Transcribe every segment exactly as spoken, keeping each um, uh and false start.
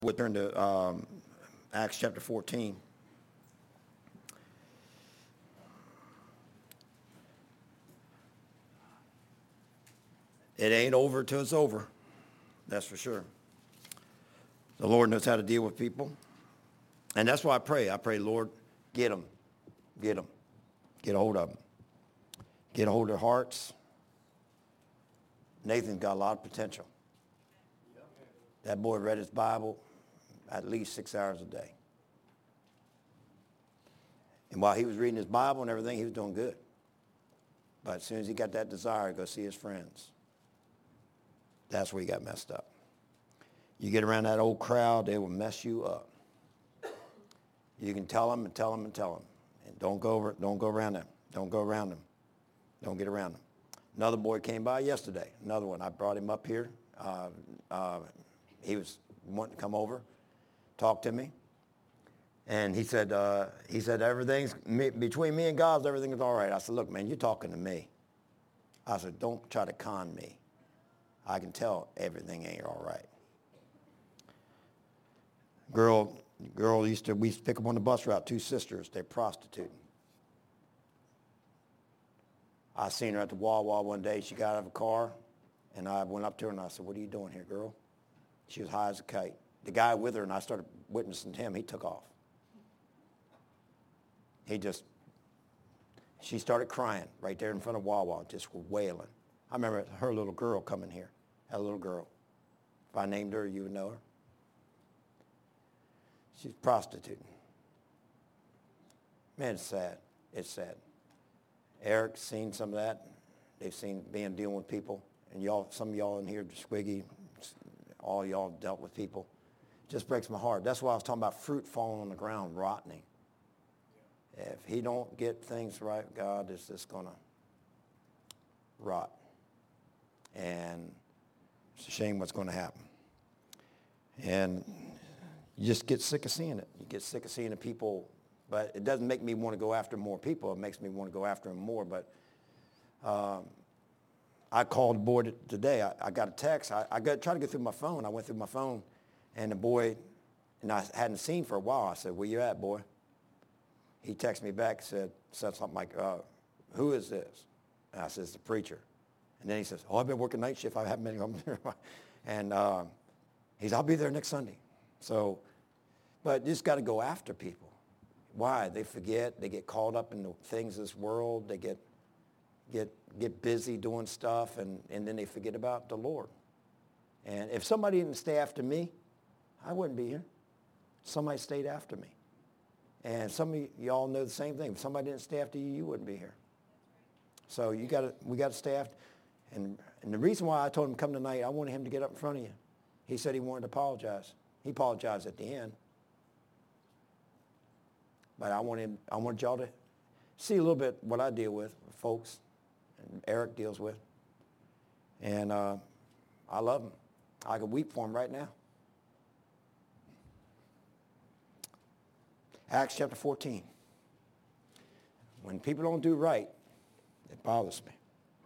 We'll turn to um, Acts chapter fourteen. It ain't over till it's over. That's for sure. The Lord knows how to deal with people. And that's why I pray. I pray, Lord, get them. Get them. Get a hold of them. Get a hold of their hearts. Nathan's got a lot of potential. That boy read his Bible at least six hours a day. And while he was reading his Bible and everything, he was doing good. But as soon as he got that desire to go see his friends, that's where he got messed up. You get around that old crowd, they will mess you up. You can tell them and tell them and tell them. And don't go over, don't go around them. Don't go around them. Don't get around them. Another boy came by yesterday. Another one. I brought him up here. Uh, uh, he was wanting to come over, talk to me. And he said, uh, he said, everything's, me, between me and God, everything is all right. I said, look, man, you're talking to me. I said, don't try to con me. I can tell everything ain't all right. Girl, girl used to, we used to pick up on the bus route, two sisters, they're prostituting. I seen her at the Wawa one day. She got out of a car, and I went up to her, and I said, what are you doing here, girl? She was high as a kite. The guy with her, and I started witnessing him, he took off. He just, she started crying right there in front of Wawa, just wailing. I remember her little girl coming here, that little girl. If I named her, you would know her. She's prostituting. Man, it's sad. It's sad. Eric's seen some of that. They've seen being dealing with people. And y'all, some of y'all in here, Squiggy, all y'all dealt with people. It just breaks my heart. That's why I was talking about fruit falling on the ground, rotting. If he don't get things right, God is just going to rot. And it's a shame what's going to happen. And you just get sick of seeing it. You get sick of seeing the people. But it doesn't make me want to go after more people. It makes me want to go after them more. But um, I called the boy today. I, I got a text. I, I got tried to go through my phone. I went through my phone, and the boy, and I hadn't seen for a while. I said, where you at, boy? He texted me back and said, said something like, uh, who is this? And I said, it's the preacher. And then he says, oh, I've been working night shift. I haven't been home. And uh, he said, I'll be there next Sunday. So, but you just got to go after people. Why? They forget. They get caught up in the things of this world. They get get get busy doing stuff, and, and then they forget about the Lord. And if somebody didn't stay after me, I wouldn't be here. Somebody stayed after me. And some of y'all know the same thing. If somebody didn't stay after you, you wouldn't be here. So you got to we got to stay after. And, and the reason why I told him to come tonight, I wanted him to get up in front of you. He said he wanted to apologize. He apologized at the end. But I wanted, I wanted y'all to see a little bit what I deal with, folks, and Eric deals with. And uh, I love him. I could weep for him right now. Acts chapter fourteen. When people don't do right, it bothers me.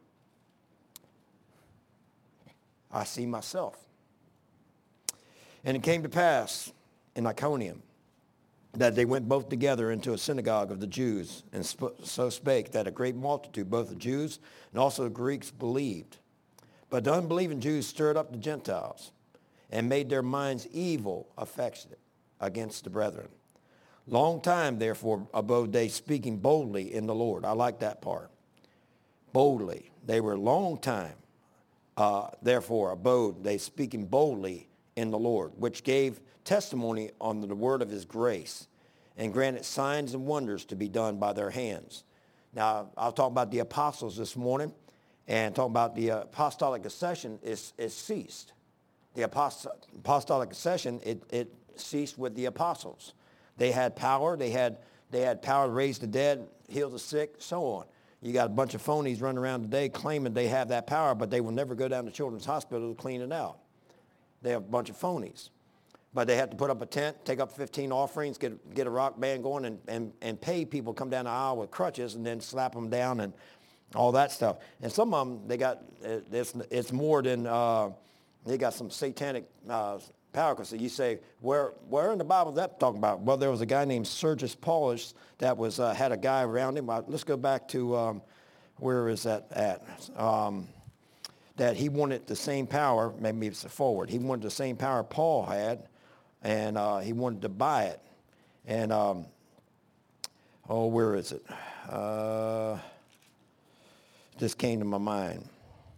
I see myself. And it came to pass in Iconium that they went both together into a synagogue of the Jews, and sp- so spake that a great multitude, both the Jews and also the Greeks, believed. But the unbelieving Jews stirred up the Gentiles and made their minds evil, affectionate against the brethren. Long time, therefore, abode they speaking boldly in the Lord. I like that part. Boldly. They were a long time, uh, therefore, abode they speaking boldly in the Lord, which gave testimony on the word of his grace, and granted signs and wonders to be done by their hands. Now, I'll talk about the apostles this morning, and talk about the apostolic accession is, is ceased. The apost- apostolic accession, it, it ceased with the apostles. They had power. They had, they had power to raise the dead, heal the sick, so on. You got a bunch of phonies running around today claiming they have that power, but they will never go down to Children's Hospital to clean it out. They have a bunch of phonies. But they have to put up a tent, take up fifteen offerings, get, get a rock band going, and, and, and pay people to come down the aisle with crutches and then slap them down and all that stuff. And some of them, they got, it's, it's more than, uh, they got some satanic uh, power. Because you say, where where in the Bible is that talking about? Well, there was a guy named Sergius Paulus that was uh, had a guy around him. Uh, let's go back to, um, where is that at? Um, that he wanted the same power, maybe it's forward. He wanted the same power Paul had, and uh, he wanted to buy it. And, um, oh, where is it? Uh, just came to my mind.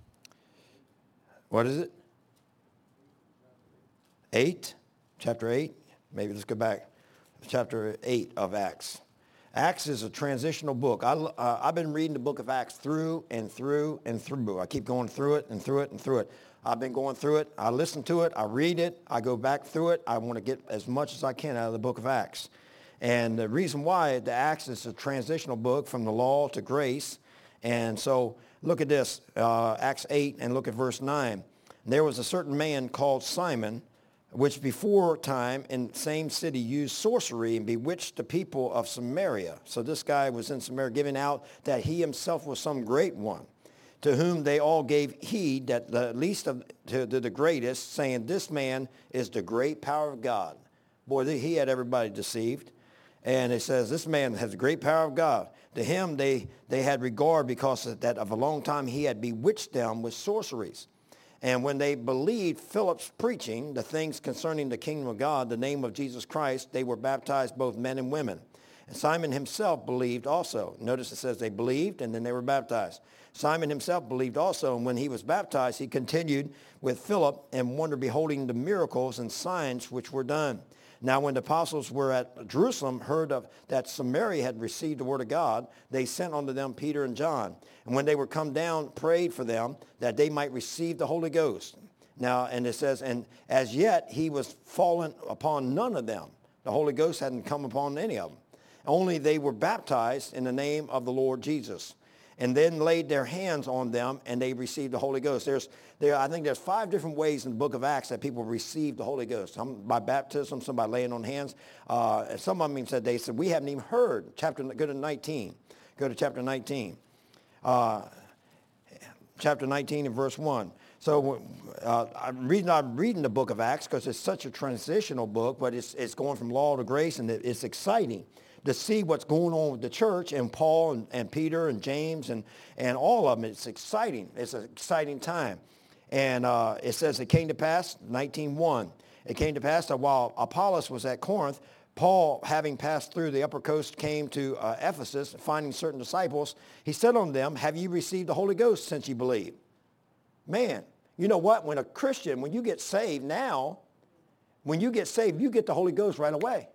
What is it? Eight? Chapter eight? Maybe let's go back. Chapter eight of Acts. Acts is a transitional book. I, uh, I've been reading the book of Acts through and through and through. I keep going through it and through it and through it. I've been going through it. I listen to it. I read it. I go back through it. I want to get as much as I can out of the book of Acts. And the reason why the Acts is a transitional book from the law to grace. And so look at this, uh, Acts eight, and look at verse nine. There was a certain man called Simon, which before time in the same city used sorcery and bewitched the people of Samaria. So this guy was in Samaria giving out that he himself was some great one, to whom they all gave heed, that the least of to, to the greatest, saying, this man is the great power of God. Boy, he had everybody deceived. And it says, this man has the great power of God. To him they, they had regard because of that of a long time he had bewitched them with sorceries. And when they believed Philip's preaching, the things concerning the kingdom of God, the name of Jesus Christ, they were baptized, both men and women. And Simon himself believed also. Notice it says they believed and then they were baptized. Simon himself believed also, and when he was baptized, he continued with Philip and wondered, beholding the miracles and signs which were done. Now when the apostles were at Jerusalem, heard of that Samaria had received the word of God, they sent unto them Peter and John. And when they were come down, prayed for them that they might receive the Holy Ghost. Now, and it says, and as yet he was fallen upon none of them. The Holy Ghost hadn't come upon any of them. Only they were baptized in the name of the Lord Jesus. And then laid their hands on them, and they received the Holy Ghost. There's, there, I think there's five different ways in the book of Acts that people receive the Holy Ghost. Some by baptism, some by laying on hands. Uh, and some of them said, they said, we haven't even heard. Chapter, go to nineteen. Go to chapter nineteen. Uh, chapter nineteen and verse one. So uh, I'm, reading, I'm reading the book of Acts because it's such a transitional book, but it's, it's going from law to grace, and it, it's exciting to see what's going on with the church and Paul and, and Peter and James and, and all of them. It's exciting. It's an exciting time. And uh, it says it came to pass, nineteen one, it came to pass that while Apollos was at Corinth, Paul, having passed through the upper coast, came to uh, Ephesus, finding certain disciples. He said unto them, have you received the Holy Ghost since you believe? Man, you know what? When a Christian, when you get saved now, when you get saved, you get the Holy Ghost right away.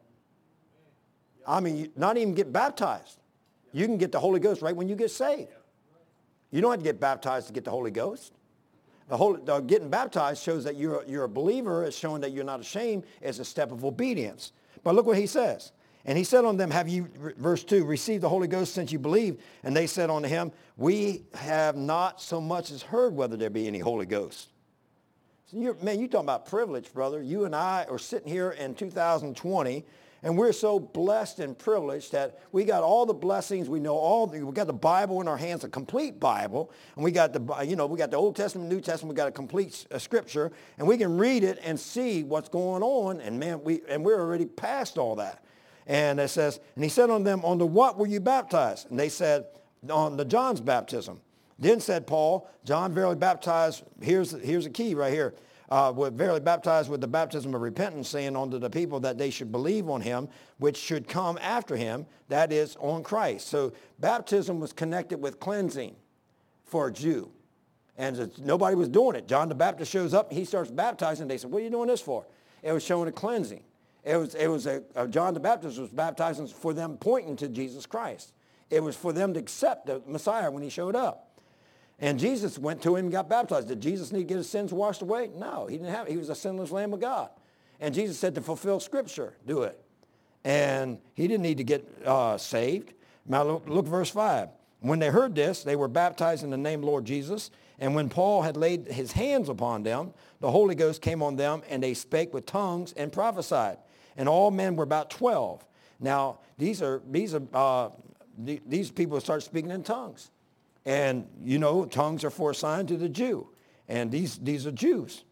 I mean, you not even get baptized. You can get the Holy Ghost right when you get saved. You don't have to get baptized to get the Holy Ghost. The Holy, the getting baptized shows that you're, you're a believer. It's showing that you're not ashamed. It's a step of obedience. But look what he says. And he said unto them, have you, verse two, received the Holy Ghost since you believe? And they said unto him, we have not so much as heard whether there be any Holy Ghost. So you're, man, you're talking about privilege, brother. You and I are sitting here in two thousand twenty, and we're so blessed and privileged that we got all the blessings. We know all. The, we got the Bible in our hands, a complete Bible, and we got the, you know, we got the Old Testament, New Testament. We got a complete uh, Scripture, and we can read it and see what's going on. And man, we and we're already past all that. And it says, and he said unto them, unto what were you baptized? And they said, on the John's baptism. Then said Paul, John verily baptized. Here's here's a key right here. Uh, were verily baptized with the baptism of repentance, saying unto the people that they should believe on him, which should come after him, that is, on Christ. So baptism was connected with cleansing for a Jew. And nobody was doing it. John the Baptist shows up, and he starts baptizing. They said, what are you doing this for? It was showing a cleansing. It was, it was a, a, John the Baptist was baptizing for them pointing to Jesus Christ. It was for them to accept the Messiah when he showed up. And Jesus went to him and got baptized. Did Jesus need to get his sins washed away? No, he didn't have. He was a sinless Lamb of God. And Jesus said to fulfill Scripture, do it. And he didn't need to get uh, saved. Now look, look verse five. When they heard this, they were baptized in the name of the Lord Jesus. And when Paul had laid his hands upon them, the Holy Ghost came on them, and they spake with tongues and prophesied. And all men were about twelve. Now these are these are uh, th- these people start speaking in tongues. And, you know, tongues are for a sign to the Jew. And these, these are Jews.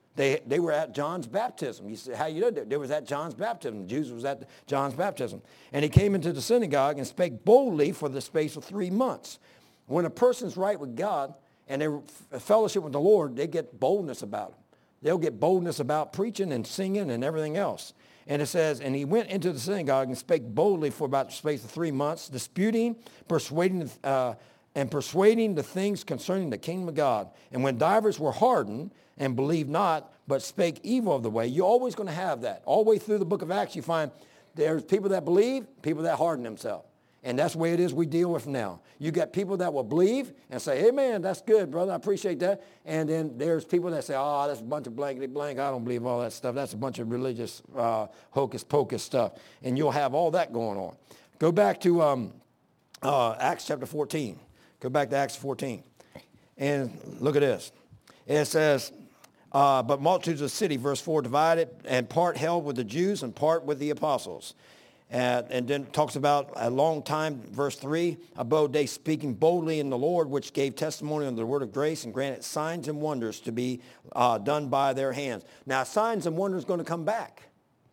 They, they were at John's baptism. You say, how you know that? They was at John's baptism. Jesus was at John's baptism. And he came into the synagogue and spake boldly for the space of three months. When a person's right with God and they fellowship with the Lord, they get boldness about them. They'll get boldness about preaching and singing and everything else. And it says, and he went into the synagogue and spake boldly for about the space of three months, disputing, persuading, uh, and persuading the things concerning the kingdom of God. And when divers were hardened and believed not, but spake evil of the way, you're always going to have that. All the way through the book of Acts, you find there's people that believe, people that harden themselves. And that's the way it is we deal with now. You got people that will believe and say, hey, man, that's good, brother. I appreciate that. And then there's people that say, oh, that's a bunch of blankety blank. I don't believe all that stuff. That's a bunch of religious uh, hocus pocus stuff. And you'll have all that going on. Go back to um, uh, Acts chapter fourteen. Go back to Acts fourteen. And look at this. It says, uh, but multitudes of the city, verse four, divided, and part held with the Jews and part with the apostles. Uh, and then talks about a long time, verse three, abode they speaking boldly in the Lord, which gave testimony on the word of grace and granted signs and wonders to be uh, done by their hands. Now, signs and wonders going to come back.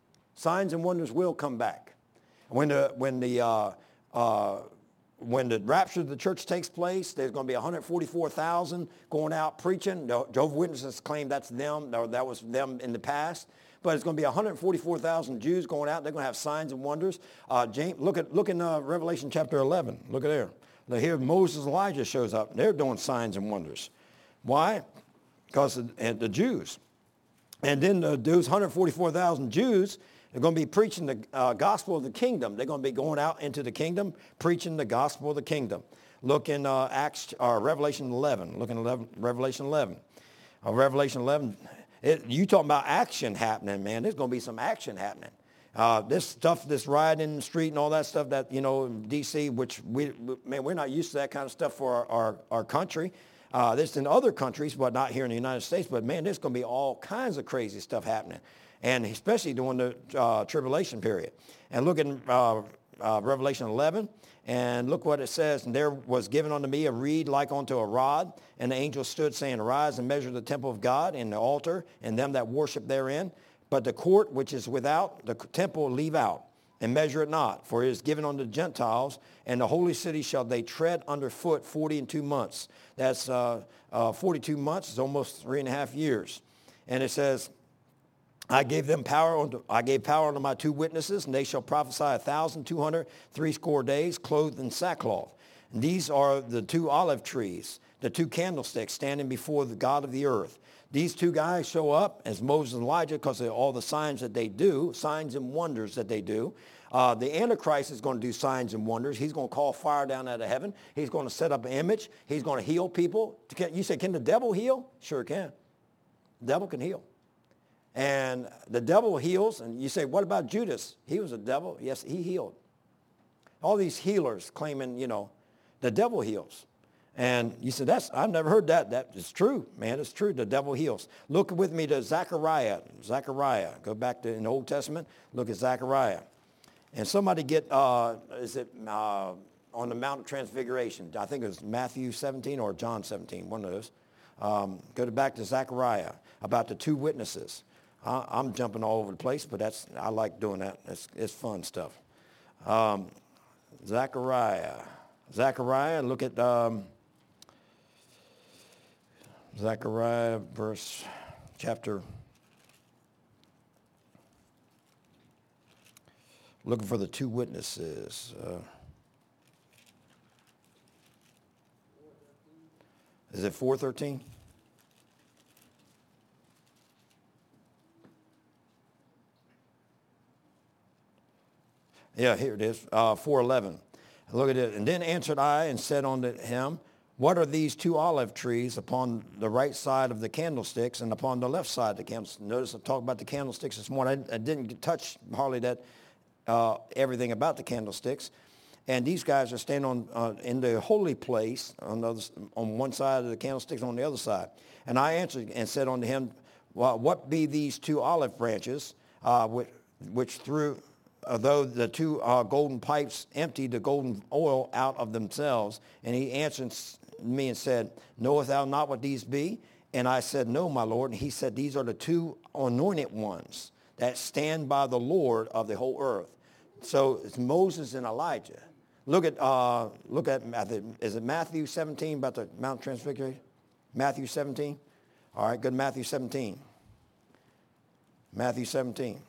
Signs and wonders will come back. When the, when the, uh, uh, when the rapture of the church takes place, there's going to be one hundred forty-four thousand going out preaching. The Jehovah's Witnesses claim that's them, or that was them in the past. But it's going to be one hundred forty-four thousand Jews going out. They're going to have signs and wonders. Uh, James, look at look in uh, Revelation chapter eleven. Look at there. Now here Moses and Elijah shows up. They're doing signs and wonders. Why? Because of and the Jews. And then uh, those one hundred forty-four thousand Jews are going to be preaching the uh, gospel of the kingdom. They're going to be going out into the kingdom, preaching the gospel of the kingdom. Look in uh, Acts, uh, Revelation eleven. Look in eleven, Revelation eleven. Uh, Revelation eleven. It, you talking about action happening, man. There's going to be some action happening. Uh, this stuff, this rioting in the street and all that stuff that, you know, in D C, which, we, man, we're not used to that kind of stuff for our, our, our country. Uh, this in other countries, but not here in the United States. But, man, there's going to be all kinds of crazy stuff happening, and especially during the uh, tribulation period. And look at uh, uh, Revelation eleven. And look what it says. And there was given unto me a reed like unto a rod. And the angel stood, saying, arise and measure the temple of God and the altar and them that worship therein. But the court which is without the temple leave out, and measure it not. For it is given unto the Gentiles, and the holy city shall they tread under foot forty and two months. That's uh, uh, forty-two months. It's almost three and a half years. And it says, I gave them power unto, I gave power unto my two witnesses, and they shall prophesy a thousand two hundred threescore days, clothed in sackcloth. And these are the two olive trees, the two candlesticks standing before the God of the earth. These two guys show up as Moses and Elijah because of all the signs that they do, signs and wonders that they do. Uh, the Antichrist is going to do signs and wonders. He's going to call fire down out of heaven. He's going to set up an image. He's going to heal people. You say, can the devil heal? Sure can. The devil can heal. And the devil heals, and you say, what about Judas? He was a devil. Yes, he healed. All these healers claiming, you know, the devil heals. And you said, that's, I've never heard that. That is true, man. It's true. The devil heals. Look with me to Zechariah. Zechariah. Go back to in the Old Testament. Look at Zechariah. And somebody get, uh, is it uh, on the Mount of Transfiguration? I think it was Matthew seventeen or John seventeen, one of those. Um, go to back to Zechariah about the two witnesses. I, I'm jumping all over the place, but that's I like doing that. It's, it's fun stuff. Um, Zechariah. Zechariah, look at um, Zechariah verse, chapter, looking for the two witnesses. Uh, is it four thirteen? Yeah, here it is, uh, four eleven. Look at it. And then answered I and said unto him, what are these two olive trees upon the right side of the candlesticks and upon the left side of the candlesticks? Notice I talked about the candlesticks this morning. I, I didn't touch hardly that uh, everything about the candlesticks. And these guys are standing on uh, in the holy place on, the other, on one side of the candlesticks, on the other side. And I answered and said unto him, well, what be these two olive branches uh, which, which through... Although the two uh, golden pipes emptied the golden oil out of themselves. And he answered me and said, knowest thou not what these be? And I said, no, my Lord. And he said, these are the two anointed ones that stand by the Lord of the whole earth. So it's Moses and Elijah. Look at, uh, look at, is it Matthew seventeen about the Mount Transfiguration? Matthew seventeen? All right, good, Matthew seventeen. Matthew seventeen.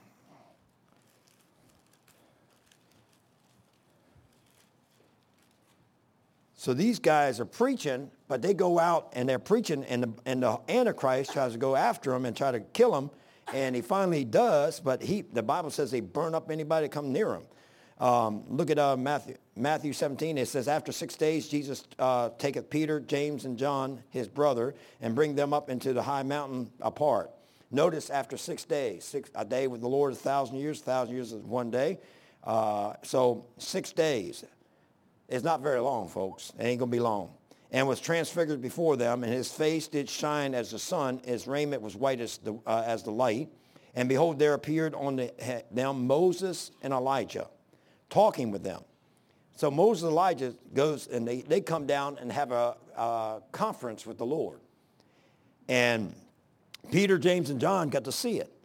So these guys are preaching, but they go out and they're preaching, and the, and the Antichrist tries to go after them and try to kill them, and he finally does, but he, the Bible says they burn up anybody that come near him. Um, look at uh, Matthew, Matthew seventeen. It says, after six days, Jesus uh, taketh Peter, James, and John, his brother, and bring them up into the high mountain apart. Notice after six days, six, a day with the Lord is a thousand years, a thousand years is one day. Uh, so six days. It's not very long, folks. It ain't going to be long. And was transfigured before them, and his face did shine as the sun. His raiment was white as the, uh, as the light. And behold, there appeared on the, them Moses and Elijah, talking with them. So Moses and Elijah goes, and they, they come down and have a, a conference with the Lord. And Peter, James, and John got to see it.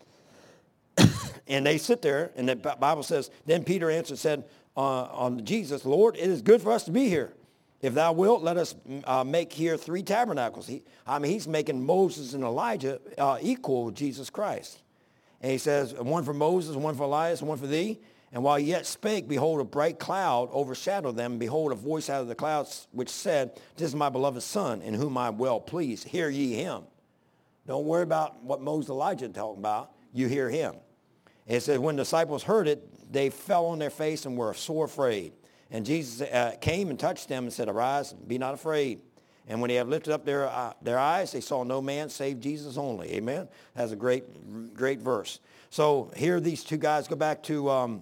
And they sit there, and the Bible says, then Peter answered and said, Uh, on Jesus, Lord, it is good for us to be here. If thou wilt, let us uh, make here three tabernacles. He, I mean, he's making Moses and Elijah uh, equal with Jesus Christ. And he says, one for Moses, one for Elias, and one for thee. And while he yet spake, behold, a bright cloud overshadowed them. And behold, a voice out of the clouds which said, this is my beloved Son, in whom I am well pleased. Hear ye him. Don't worry about what Moses and Elijah are talking about. You hear him. And it says, when the disciples heard it, they fell on their face and were sore afraid. And Jesus uh, came and touched them and said, arise, be not afraid. And when they have lifted up their uh, their eyes, they saw no man save Jesus only. Amen? That's a great, great verse. So here these two guys go back to, um,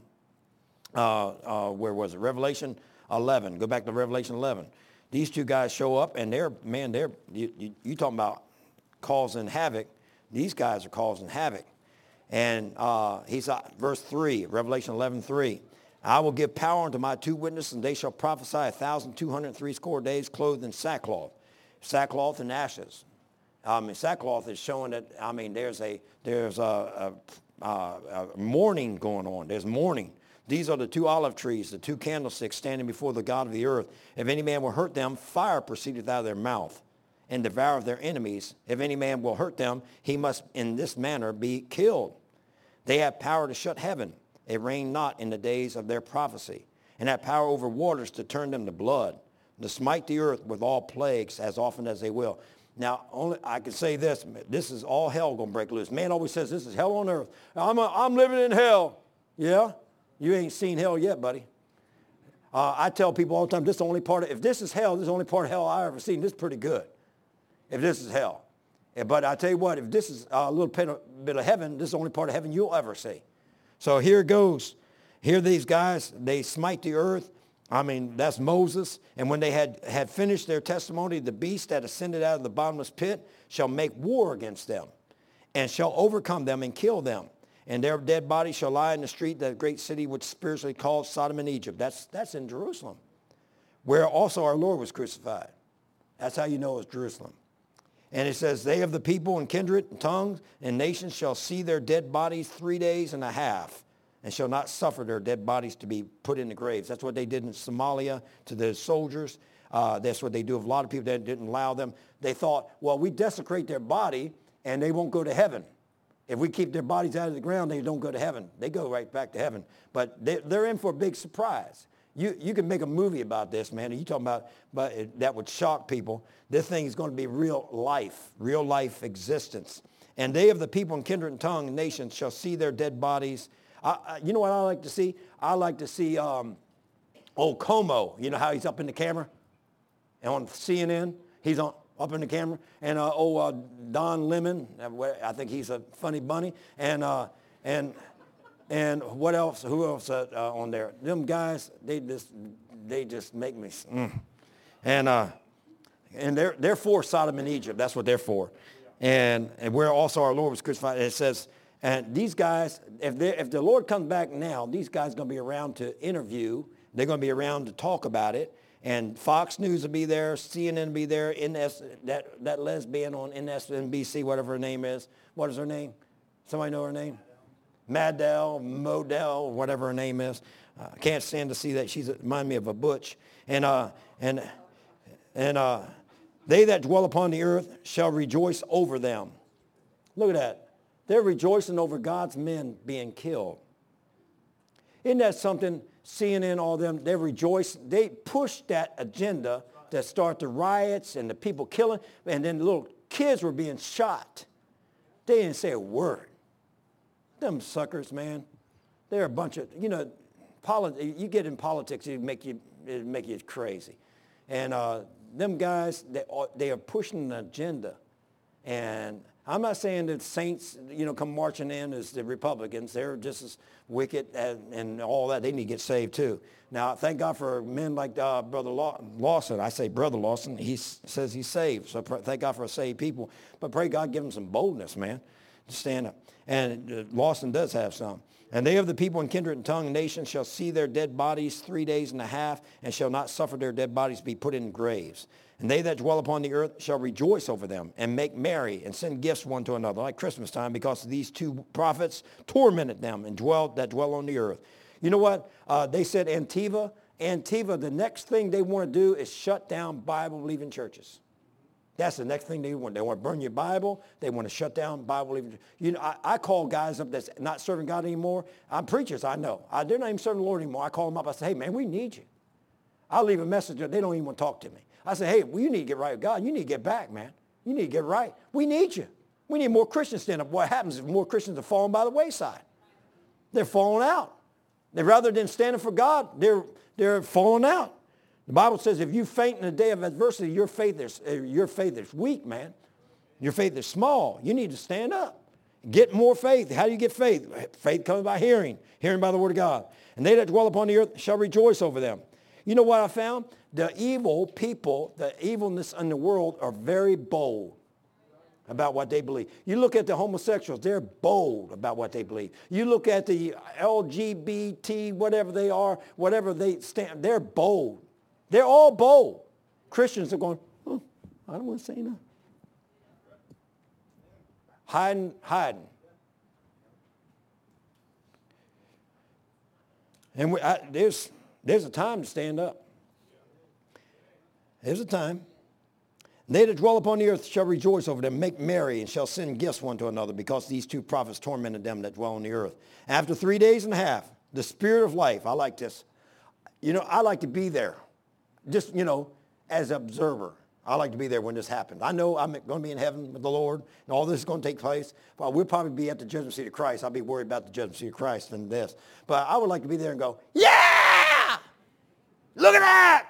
uh, uh, where was it? Revelation eleven. Go back to Revelation eleven. These two guys show up, and they're, man, they're, you, you, you talking about causing havoc. These guys are causing havoc. And uh, he's uh, verse three, Revelation eleven three. I will give power unto my two witnesses, and they shall prophesy a thousand two hundred three score days, clothed in sackcloth, sackcloth and ashes. I mean, sackcloth is showing that. I mean, there's a there's a, a, a, a mourning going on. There's mourning. These are the two olive trees, the two candlesticks standing before the God of the earth. If any man will hurt them, fire proceedeth out of their mouth, and devoureth their enemies. If any man will hurt them, he must in this manner be killed. They have power to shut heaven. It rained not in the days of their prophecy. And have power over waters to turn them to blood, to smite the earth with all plagues as often as they will. Now, only I can say this. This is all hell going to break loose. Man always says this is hell on earth. I'm, a, I'm living in hell. Yeah? You ain't seen hell yet, buddy. Uh, I tell people all the time, this is the only part of, if this is hell, this is the only part of hell I ever seen. This is pretty good. If this is hell. But I tell you what, if this is a little bit of heaven, this is the only part of heaven you'll ever see. So here it goes. Here these guys, they smite the earth. I mean, that's Moses. And when they had, had finished their testimony, the beast that ascended out of the bottomless pit shall make war against them, and shall overcome them and kill them. And their dead bodies shall lie in the street, that great city which spiritually called Sodom and Egypt. That's, that's in Jerusalem, where also our Lord was crucified. That's how you know it's Jerusalem. And it says, they of the people and kindred and tongues and nations shall see their dead bodies three days and a half, and shall not suffer their dead bodies to be put in the graves. That's what they did in Somalia to the soldiers. Uh, that's what they do with a lot of people that didn't allow them. They thought, well, we desecrate their body and they won't go to heaven. If we keep their bodies out of the ground, they don't go to heaven. They go right back to heaven. But they're, they're in for a big surprise. You you can make a movie about this, man. You talking about, but it, that would shock people. This thing is going to be real life, real life existence. And they of the people and kindred and tongue and nations shall see their dead bodies. I, I, you know what I like to see? I like to see um, old Como. You know how he's up in the camera? And on C N N, he's on up in the camera. And uh, old uh, Don Lemon, I think he's a funny bunny. And uh, and... And what else? Who else uh, uh, on there? Them guys, they just they just make me. Mm. And uh, and they're they're for Sodom and Egypt. That's what they're for. And and where also our Lord was crucified. It says, and these guys, if they if the Lord comes back now, these guys are going to be around to interview. They're going to be around to talk about it. And Fox News will be there, C N N will be there, N S, that, that lesbian on N S N B C, whatever her name is. What is her name? Somebody know her name? Madell, Modell, whatever her name is. I uh, can't stand to see that. She reminds me of a butch. And, uh, and, and uh, they that dwell upon the earth shall rejoice over them. Look at that. They're rejoicing over God's men being killed. Isn't that something? C N N, all them, they rejoice. They push that agenda that start the riots and the people killing, and then the little kids were being shot. They didn't say a word. Them suckers, man. They're a bunch of, you know, Poli- you get in politics, it make you, it make you crazy. And uh, them guys, they are, they are pushing an agenda. And I'm not saying that saints, you know, come marching in as the Republicans. They're just as wicked and, and all that. They need to get saved too. Now, thank God for men like uh, Brother Law- Lawson. I say Brother Lawson. He s- says he's saved. So pr- thank God for saved people. But pray God give him some boldness, man, to stand up. And uh, Lawson does have some. And they of the people in kindred and tongue and nation shall see their dead bodies three days and a half, and shall not suffer their dead bodies to be put in graves. And they that dwell upon the earth shall rejoice over them, and make merry, and send gifts one to another, like Christmas time, because these two prophets tormented them and dwelt that dwell on the earth. You know what? Uh, they said Antifa. Antifa, the next thing they want to do is shut down Bible-believing churches. That's the next thing they want. They want to burn your Bible. They want to shut down Bible-believing. You know, I, I call guys up that's not serving God anymore. I'm preachers, I know. I, they're not even serving the Lord anymore. I call them up. I say, hey, man, we need you. I'll leave a message. They don't even want to talk to me. I say, hey, well, you need to get right with God. You need to get back, man. You need to get right. We need you. We need more Christians stand up. What happens is more Christians are falling by the wayside. They're falling out. They, rather than standing for God, they're, they're falling out. The Bible says if you faint in the day of adversity, your faith is, your faith is weak, man. Your faith is small. You need to stand up. Get more faith. How do you get faith? Faith comes by hearing, hearing by the word of God. And they that dwell upon the earth shall rejoice over them. You know what I found? The evil people, the evilness in the world are very bold about what they believe. You look at the homosexuals, they're bold about what they believe. You look at the L G B T, whatever they are, whatever they stand, they're bold. They're all bold. Christians are going, oh, I don't want to say nothing. Hiding, hiding. And we, I, there's, there's a time to stand up. There's a time. And they that dwell upon the earth shall rejoice over them, make merry, and shall send gifts one to another, because these two prophets tormented them that dwell on the earth. After three days and a half, the Spirit of life, I like this. You know, I like to be there. Just, you know, as an observer. I like to be there when this happens. I know I'm going to be in heaven with the Lord, and all this is going to take place. Well, we'll probably be at the judgment seat of Christ. I'll be worried about the judgment seat of Christ than this. But I would like to be there and go, yeah! Look at that!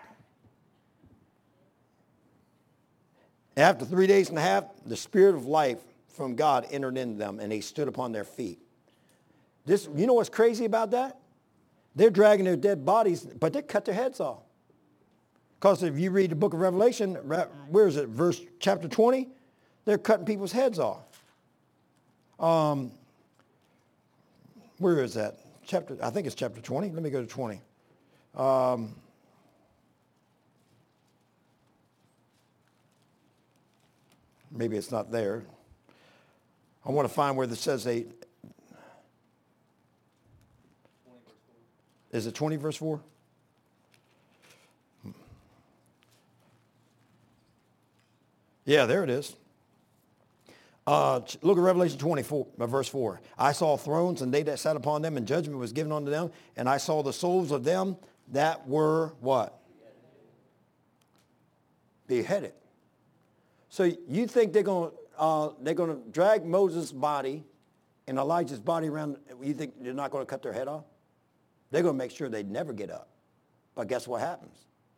After three days and a half, the Spirit of life from God entered into them, and they stood upon their feet. This, you know what's crazy about that? They're dragging their dead bodies, but they cut their heads off. Because if you read the book of Revelation, where is it, verse chapter twenty? They're cutting people's heads off. Um, where is that? Chapter, I think it's chapter twenty. Let me go to twenty. Um, maybe it's not there. I want to find where it says they... Is it twenty verse four? Yeah, there it is. Uh, look at Revelation twenty-four, verse four. I saw thrones, and they that sat upon them, and judgment was given unto them. And I saw the souls of them that were what? Beheaded. So you think they're going to uh, they're going to drag Moses' body and Elijah's body around? You think they're not going to cut their head off? They're going to make sure they never get up. But guess what happens?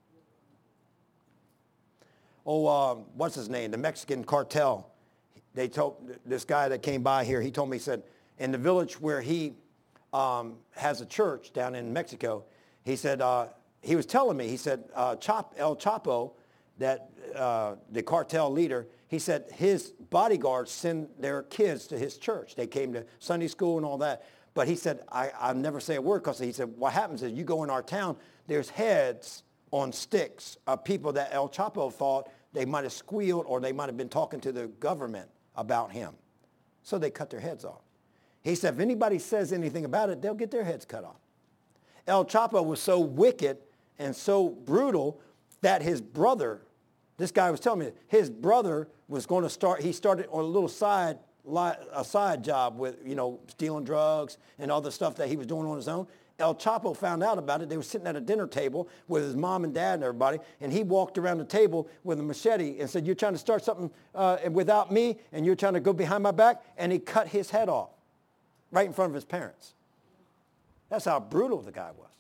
Oh, um, what's his name? The Mexican cartel. They told this guy that came by here, he told me, he said, in the village where he um, has a church down in Mexico, he said, uh, he was telling me, he said, uh, Chop, El Chapo, that uh, the cartel leader, he said his bodyguards send their kids to his church. They came to Sunday school and all that. But he said, I, I'll never say a word, because he said, what happens is you go in our town, there's heads on sticks of people that El Chapo thought they might have squealed or they might have been talking to the government about him. So they cut their heads off. He said, if anybody says anything about it, they'll get their heads cut off. El Chapo was so wicked and so brutal that his brother, this guy was telling me, his brother was going to start, he started on a little side, a side job with, you know, stealing drugs and all the stuff that he was doing on his own. El Chapo found out about it. They were sitting at a dinner table with his mom and dad and everybody, and he walked around the table with a machete and said, you're trying to start something uh, without me, and you're trying to go behind my back, and he cut his head off right in front of his parents. That's how brutal the guy was.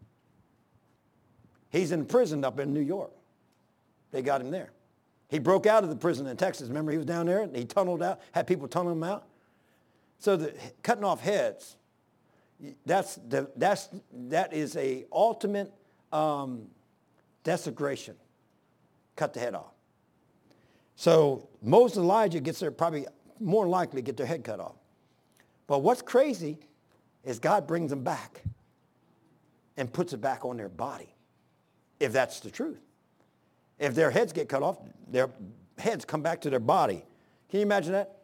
He's in prison up in New York. They got him there. He broke out of the prison in Texas. Remember, he was down there, and he tunneled out, had people tunnel him out. So the cutting off heads, That's the, that's, that is a ultimate um, desecration. Cut the head off. So Moses and Elijah gets their, probably more likely get their head cut off. But what's crazy is God brings them back and puts it back on their body, if that's the truth. If their heads get cut off, their heads come back to their body. Can you imagine that?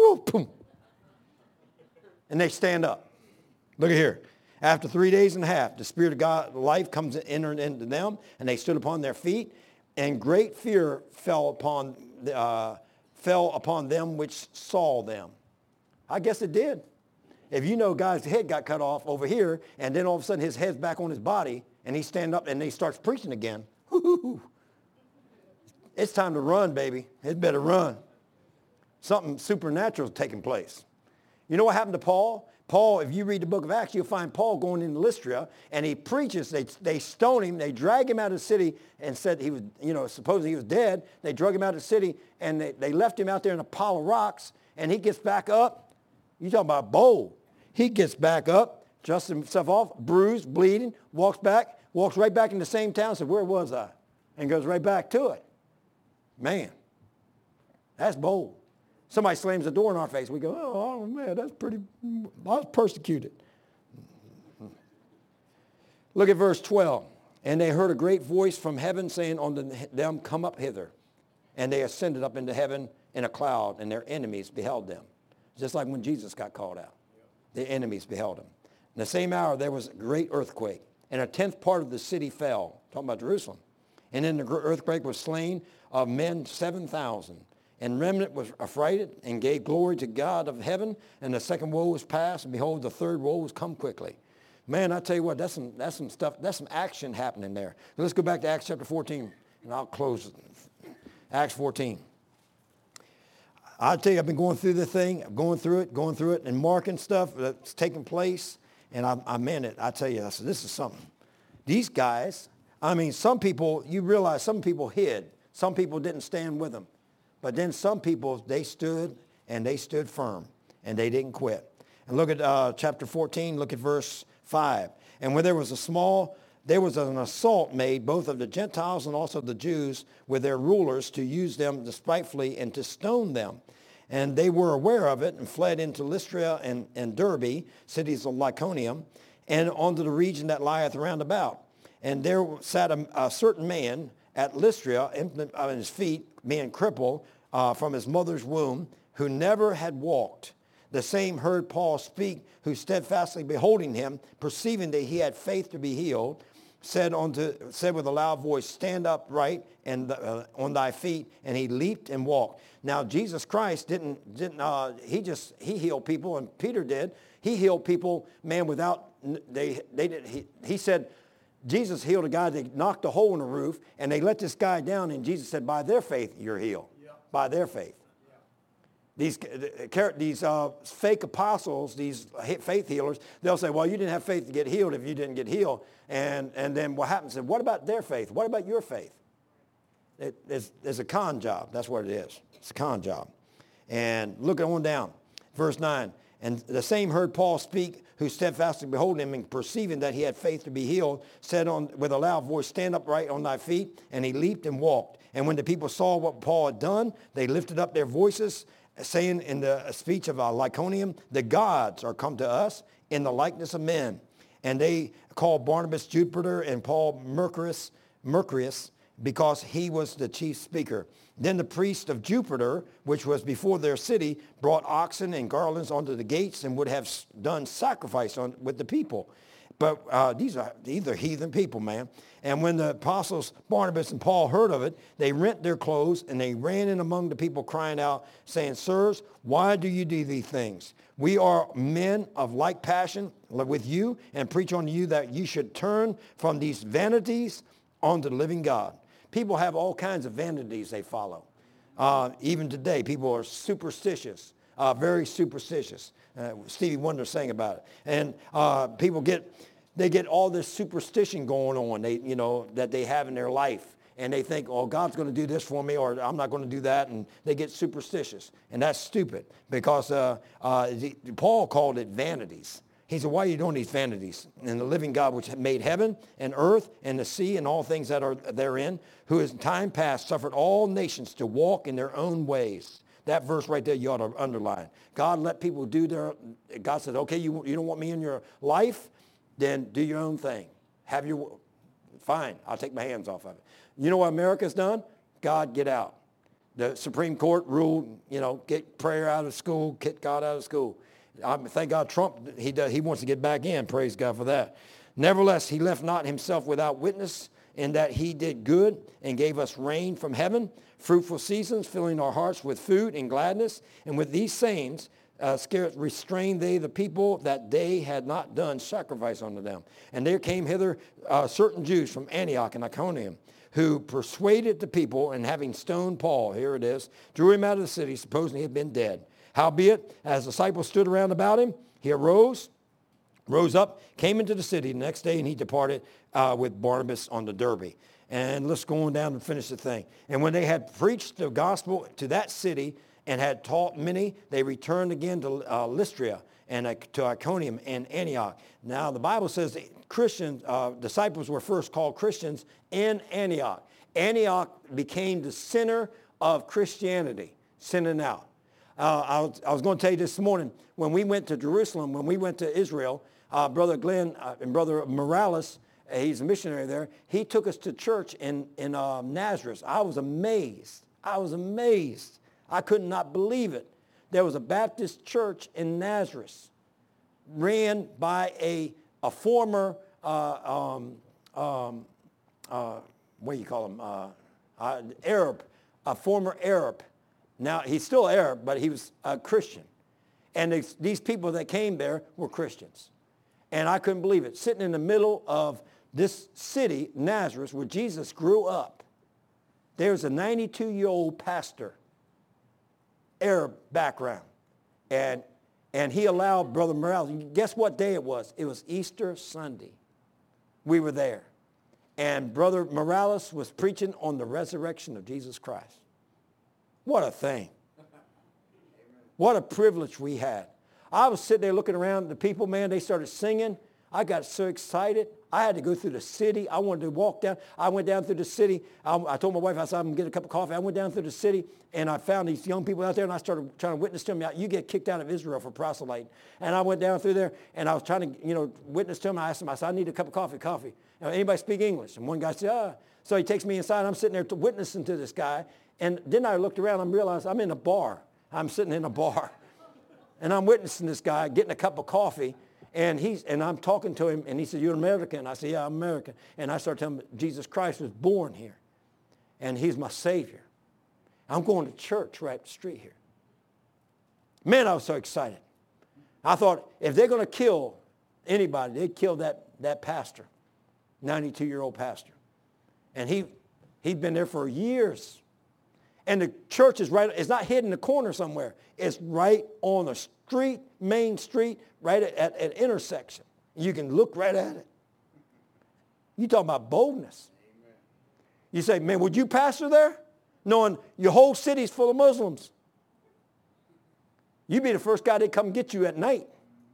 And they stand up. Look at here. After three days and a half, the Spirit of God, life comes entered into them, and they stood upon their feet, and great fear fell upon, uh, fell upon them which saw them. I guess it did. If you know God's head got cut off over here, and then all of a sudden his head's back on his body, and he stand up and he starts preaching again, whoo-hoo-hoo. It's time to run, baby. It better run. Something supernatural is taking place. You know what happened to Paul? Paul, if you read the book of Acts, you'll find Paul going into Lystra, and he preaches. They, they stone him. They drag him out of the city and said he was, you know, supposedly he was dead. They drug him out of the city, and they, they left him out there in a pile of rocks, and he gets back up. You talking about bold. He gets back up, dusts himself off, bruised, bleeding, walks back, walks right back in the same town, said, where was I? And goes right back to it. Man, that's bold. Somebody slams the door in our face. We go, oh, oh man, that's pretty, I was persecuted. Look at verse twelve. And they heard a great voice from heaven saying unto them, come up hither. And they ascended up into heaven in a cloud, and their enemies beheld them. Just like when Jesus got called out. The enemies beheld him. In the same hour there was a great earthquake, and a tenth part of the city fell. Talking about Jerusalem. And in the earthquake was slain of men seven thousand. And remnant was affrighted and gave glory to God of heaven. And the second woe was past, and behold, the third woe was come quickly. Man, I tell you what, that's some, that's some stuff, that's some action happening there. Let's go back to Acts chapter fourteen, and I'll close it. Acts fourteen. I'll tell you, I've been going through the thing, I'm going through it, going through it, and marking stuff that's taking place. And I, I meant it. I tell you, I said, this is something. These guys, I mean, some people, you realize some people hid. Some people didn't stand with them. But then some people, they stood, and they stood firm, and they didn't quit. And look at uh, chapter fourteen, look at verse five. And when there was a small, there was an assault made, both of the Gentiles and also the Jews, with their rulers to use them despitefully and to stone them. And they were aware of it and fled into Lystra and, and Derbe, cities of Lycaonium, and unto the region that lieth round about. And there sat a, a certain man at Lystra on his feet, being crippled uh, from his mother's womb, who never had walked. The same heard Paul speak, who steadfastly beholding him, perceiving that he had faith to be healed, said unto said with a loud voice, stand upright and uh, on thy feet. And he leaped and walked. Now Jesus Christ didn't didn't uh, he just he healed people, and Peter did. He healed people, man, without they they did. He, he said. Jesus healed a guy, they knocked a hole in the roof, and they let this guy down, and Jesus said, by their faith, you're healed. Yeah. By their faith. Yeah. These, these uh, fake apostles, these faith healers, they'll say, well, you didn't have faith to get healed if you didn't get healed. And, and then what happens? What about their faith? What about your faith? It, it's, it's a con job. That's what it is. It's a con job. And look on down. Verse nine. And the same heard Paul speak, who steadfastly beholding him, and perceiving that he had faith to be healed, said on, with a loud voice, stand upright on thy feet. And he leaped and walked. And when the people saw what Paul had done, they lifted up their voices, saying in the speech of uh, Lycaonium, the gods are come to us in the likeness of men. And they called Barnabas Jupiter and Paul Mercurius, Mercurius, because he was the chief speaker. Then the priest of Jupiter, which was before their city, brought oxen and garlands onto the gates and would have done sacrifice on, with the people. But uh, these are these are heathen people, man. And when the apostles Barnabas and Paul heard of it, they rent their clothes and they ran in among the people crying out, saying, Sirs, why do you do these things? We are men of like passion with you and preach unto you that you should turn from these vanities unto the living God. People have all kinds of vanities they follow. Uh, even today, people are superstitious, uh, very superstitious. Uh, Stevie Wonder sang about it. And uh, people get, they get all this superstition going on, they, you know, that they have in their life. And they think, oh, God's going to do this for me, or I'm not going to do that. And they get superstitious. And that's stupid, because uh, uh, Paul called it vanities. He said, why are you doing these vanities? And the living God, which made heaven and earth and the sea and all things that are therein, who in time past suffered all nations to walk in their own ways. That verse right there you ought to underline. God let people do their, God said, okay, you, you don't want me in your life? Then do your own thing. Have your, fine, I'll take my hands off of it. You know what America's done? God, get out. The Supreme Court ruled, you know, get prayer out of school, get God out of school. I thank God Trump, he, does, he wants to get back in. Praise God for that. Nevertheless, he left not himself without witness, in that he did good and gave us rain from heaven, fruitful seasons, filling our hearts with food and gladness. And with these sayings, uh, scarce restrained they the people, that they had not done sacrifice unto them. And there came hither uh, certain Jews from Antioch and Iconium, who persuaded the people, and having stoned Paul, here it is, drew him out of the city, supposing he had been dead. Howbeit, as the disciples stood around about him, he arose, rose up, came into the city the next day, and he departed uh, with Barnabas on the Derbe. And let's go on down and finish the thing. And when they had preached the gospel to that city and had taught many, they returned again to uh, Lystra and uh, to Iconium and Antioch. Now, the Bible says that Christian uh, disciples were first called Christians in Antioch. Antioch became the center of Christianity, sending out. Uh, I, was, I was going to tell you this morning, when we went to Jerusalem, when we went to Israel, uh, Brother Glenn uh, and Brother Morales, uh, he's a missionary there, he took us to church in, in uh, Nazareth. I was amazed. I was amazed. I could not believe it. There was a Baptist church in Nazareth, ran by a, a former, uh, um, um, uh, what do you call him, uh, uh, Arab, a former Arab. Now, he's still Arab, but he was a Christian. And they, these people that came there were Christians. And I couldn't believe it. Sitting in the middle of this city, Nazareth, where Jesus grew up, there's a ninety-two-year-old pastor, Arab background. And, and he allowed Brother Morales, guess what day it was? It was Easter Sunday. We were there. And Brother Morales was preaching on the resurrection of Jesus Christ. What a thing. What a privilege we had. I was sitting there looking around, the people, man, they started singing. I got so excited. I had to go through the city. I wanted to walk down. I went down through the city. I, I told my wife, I said, I'm going to get a cup of coffee. I went down through the city, and I found these young people out there, and I started trying to witness to them. You get kicked out of Israel for proselyting. And I went down through there, and I was trying to, you know, witness to them. I asked them, I said, I need a cup of coffee, coffee. Now, anybody speak English? And one guy said, ah. So he takes me inside. I'm sitting there to witnessing to this guy. And then I looked around and realized I'm in a bar. I'm sitting in a bar. And I'm witnessing this guy getting a cup of coffee. And he's and I'm talking to him. And he said, you're American? I said, yeah, I'm American. And I started telling him Jesus Christ was born here. And he's my Savior. I'm going to church right up the street here. Man, I was so excited. I thought, if they're going to kill anybody, they'd kill that, that pastor, ninety-two-year-old pastor. And he, he'd been there for years. And the church is right, it's not hidden in the corner somewhere. It's right on the street, main street, right at, at an intersection. You can look right at it. You talking about boldness. Amen. You say, man, would you pastor there? Knowing your whole city's full of Muslims. You'd be the first guy that come get you at night.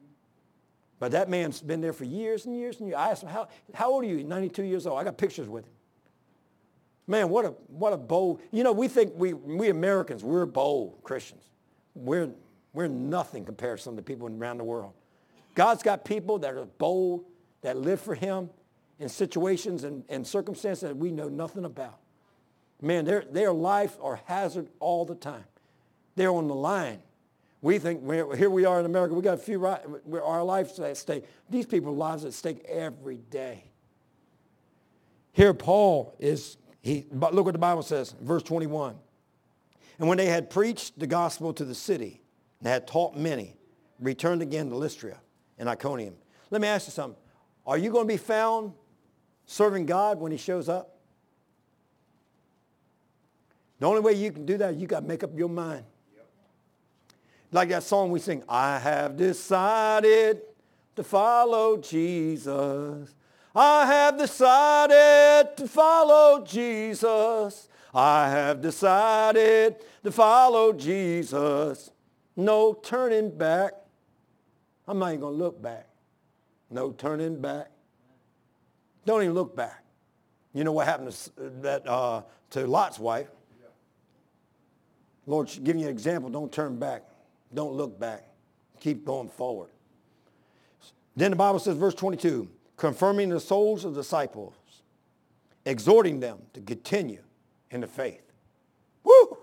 But that man's been there for years and years and years. I asked him, how, how old are you? ninety-two years old. I got pictures with him. Man, what a what a bold, you know, we think we we Americans, we're bold Christians. We're we're nothing compared to some of the people around the world. God's got people that are bold, that live for him, in situations and, and circumstances that we know nothing about. Man, their, their lives are hazard all the time. They're on the line. We think, we're, here we are in America, we got a few, right, our lives at stake. These people's lives at stake every day. Here Paul is, he, look what the Bible says, verse twenty-one. And when they had preached the gospel to the city and had taught many, returned again to Lystra and Iconium. Let me ask you something. Are you going to be found serving God when he shows up? The only way you can do that, you got to make up your mind. Yep. Like that song we sing, I have decided to follow Jesus. I have decided to follow Jesus. I have decided to follow Jesus. No turning back. I'm not even going to look back. No turning back. Don't even look back. You know what happened to, that, uh, to Lot's wife? Lord, give you an example. Don't turn back. Don't look back. Keep going forward. Then the Bible says, verse twenty-two, confirming the souls of the disciples, exhorting them to continue in the faith. Woo!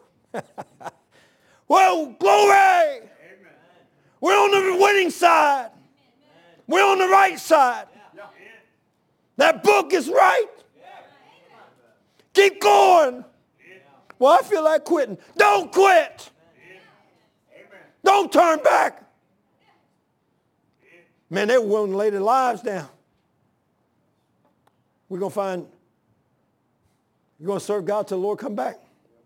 Well, glory! Amen. We're on the winning side. Amen. We're on the right side. Yeah. That book is right. Yeah. Keep going. Yeah. Well, I feel like quitting. Don't quit. Yeah. Don't turn back. Man, they were willing to lay their lives down. We're going to find, you're going to serve God till the Lord come back.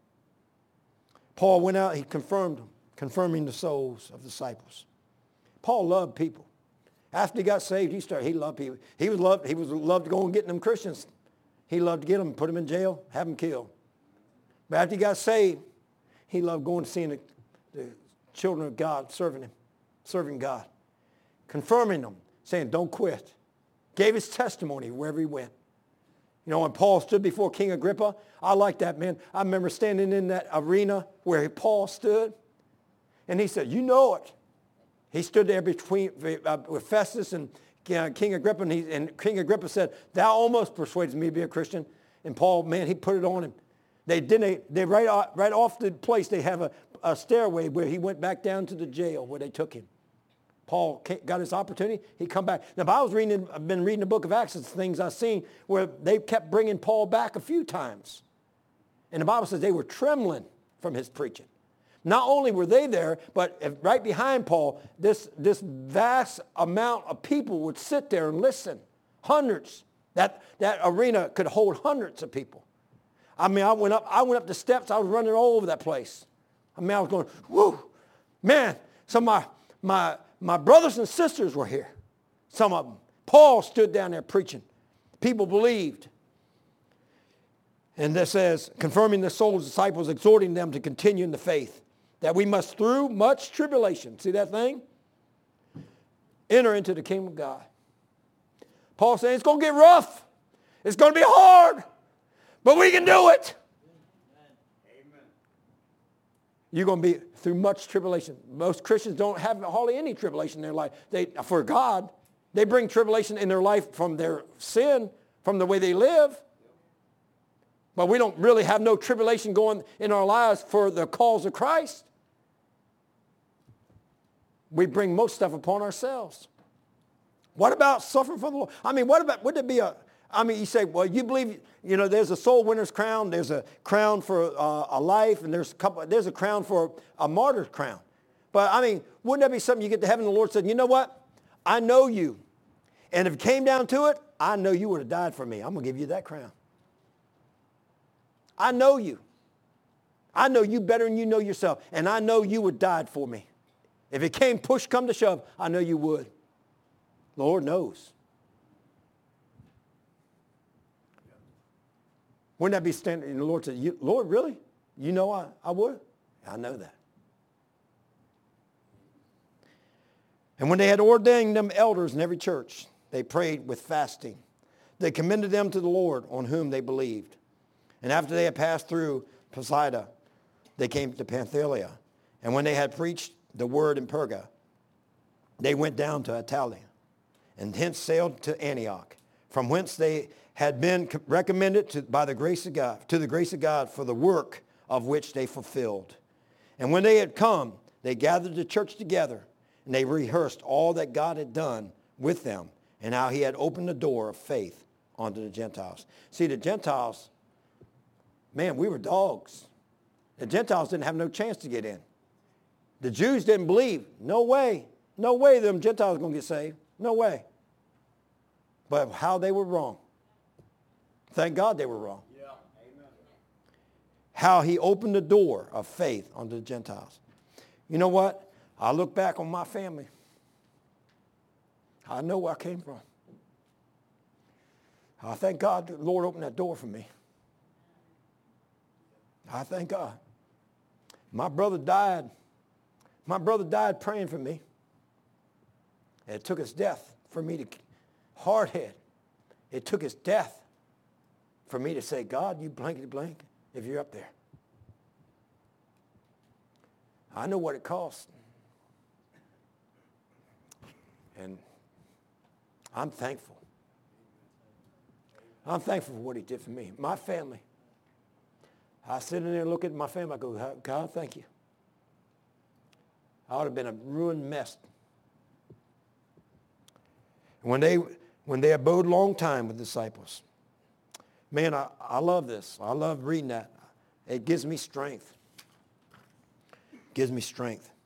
Paul went out, he confirmed them, confirming the souls of the disciples. Paul loved people. After he got saved, he started, he loved people. He was loved, he was loved to go and get them Christians. He loved to get them, put them in jail, have them killed. But after he got saved, he loved going to seeing the, the children of God, serving him, serving God. Confirming them, saying, don't quit. Gave his testimony wherever he went. You know, when Paul stood before King Agrippa, I like that, man. I remember standing in that arena where Paul stood, and he said, you know it. He stood there between uh, with Festus and uh, King Agrippa, and, he, and King Agrippa said, thou almost persuaded me to be a Christian. And Paul, man, he put it on him. They didn't. They right off, right off the place, they have a, a stairway where he went back down to the jail where they took him. Paul got his opportunity. He come back. Now, if I was reading, I've been reading the book of Acts, it's things I've seen where they kept bringing Paul back a few times. And the Bible says they were trembling from his preaching. Not only were they there, but right behind Paul, this, this vast amount of people would sit there and listen. Hundreds. That, that arena could hold hundreds of people. I mean, I went up, I went up the steps. I was running all over that place. I mean, I was going, whoo, man, some of my, my, my brothers and sisters were here, some of them. Paul stood down there preaching. People believed. And this says, confirming the soul's disciples, exhorting them to continue in the faith, that we must through much tribulation, see that thing? Enter into the kingdom of God. Paul saying it's going to get rough. It's going to be hard, but we can do it. Amen. You're going to be through much tribulation. Most Christians don't have hardly any tribulation in their life. They, for God, they bring tribulation in their life from their sin, from the way they live. But we don't really have no tribulation going in our lives for the cause of Christ. We bring most stuff upon ourselves. What about suffering for the Lord? I mean, what about, would it be a, I mean, you say, well, you believe, you know, there's a soul winner's crown, there's a crown for uh, a life, and there's a couple, there's a crown for a martyr's crown. But I mean, wouldn't that be something you get to heaven and the Lord said, you know what? I know you. And if it came down to it, I know you would have died for me. I'm going to give you that crown. I know you. I know you better than you know yourself. And I know you would died for me. If it came push come to shove, I know you would. The Lord knows. Wouldn't that be standing? And the Lord said, you, Lord, really? You know I, I would? I know that. And when they had ordained them elders in every church, they prayed with fasting. They commended them to the Lord on whom they believed. And after they had passed through Pisidia, they came to Pamphylia. And when they had preached the word in Perga, they went down to Italia, and hence sailed to Antioch. from whence they had been recommended to, by the grace of God, to the grace of God for the work of which they fulfilled. And when they had come, they gathered the church together, and they rehearsed all that God had done with them, and how he had opened the door of faith unto the Gentiles. See, the Gentiles, man, we were dogs. The Gentiles didn't have no chance to get in. The Jews didn't believe. No way. No way them Gentiles are going to get saved. No way. But how they were wrong. Thank God they were wrong. Yeah. Amen. How he opened the door of faith unto the Gentiles. You know what? I look back on my family. I know where I came from. I thank God the Lord opened that door for me. I thank God. My brother died. My brother died praying for me. And it took his death for me to, hard head. It took his death for me to say, God, you blankety blank if you're up there. I know what it costs. And I'm thankful. I'm thankful for what he did for me. My family. I sit in there and look at my family. I go, God, thank you. I would have been a ruined mess. When they when they abode a long time with disciples. Man, I, I love this. I love reading that. It gives me strength. It gives me strength.